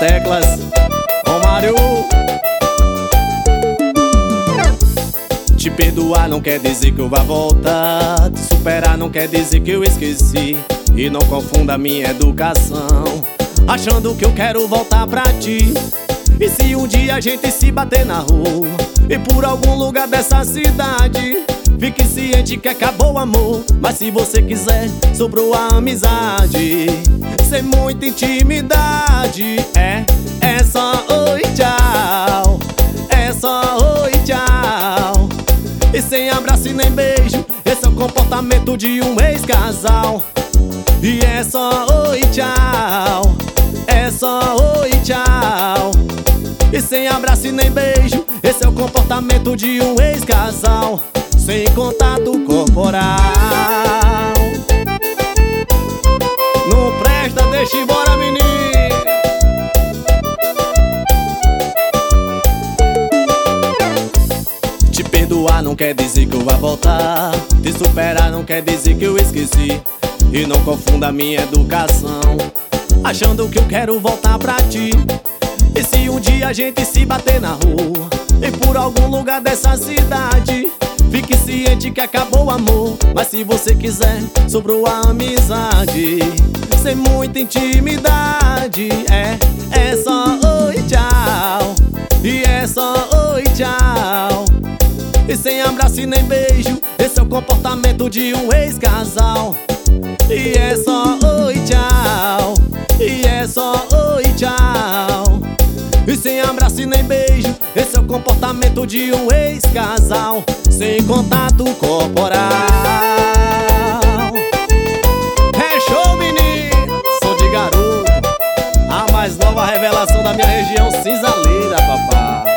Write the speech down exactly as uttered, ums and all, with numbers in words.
teclas, Romário. Te perdoar não quer dizer que eu vá voltar, te superar não quer dizer que eu esqueci. E não confunda minha educação achando que eu quero voltar pra ti. E se um dia a gente se bater na rua e por algum lugar dessa cidade, fique ciente que acabou o amor, mas se você quiser, sobrou a amizade. Sem muita intimidade, é, é só oi, tchau. É só oi, tchau. E sem abraço e nem beijo, esse é o comportamento de um ex-casal. E é só oi, tchau. É só oi, tchau. E sem abraço e nem beijo, esse é o comportamento de um ex-casal. Sem contato corporal. Não presta, deixa embora, menino. Te perdoar não quer dizer que eu vá voltar, te superar não quer dizer que eu esqueci. E não confunda minha educação achando que eu quero voltar pra ti. E se um dia a gente se bater na rua e por algum lugar dessa cidade, fique ciente que acabou o amor, mas se você quiser, sobrou a amizade. Sem muita intimidade, é, é só oi, tchau. E é só oi, tchau. E sem abraço e nem beijo, esse é o comportamento de um ex-casal. E é só oi, tchau. E é só oi, tchau. E sem abraço e nem beijo, esse é o comportamento de um ex-casal. Sem contato corporal. É show, menino, sou de garoto, a mais nova revelação da minha região cinzaleira, papá.